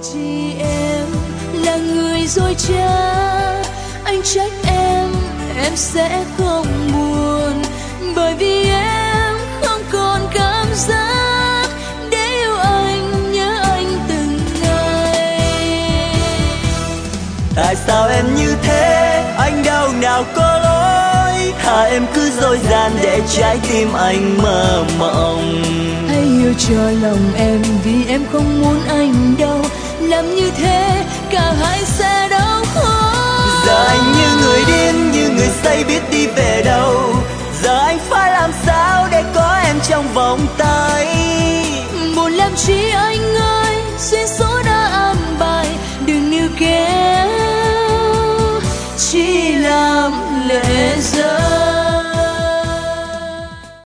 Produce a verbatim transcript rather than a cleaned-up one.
Chỉ em là người dối trá, anh trách em, em sẽ không buồn, bởi vì em không còn cảm giác để yêu anh, nhớ anh từng ngày. Tại sao em như thế, anh đâu nào có lỗi, thà em cứ dối gian để trái tim anh mơ mộng. Hãy hiểu cho lòng em, vì em không muốn anh đâu, làm như thế cả hai sẽ đau khổ. Giờ anh như người điên, như người say biết đi về đâu, giờ anh phải làm sao để có em trong vòng tay. Buồn làm chi anh ơi, duyên số đã an bài, đừng níu kéo chỉ làm lệ rơi.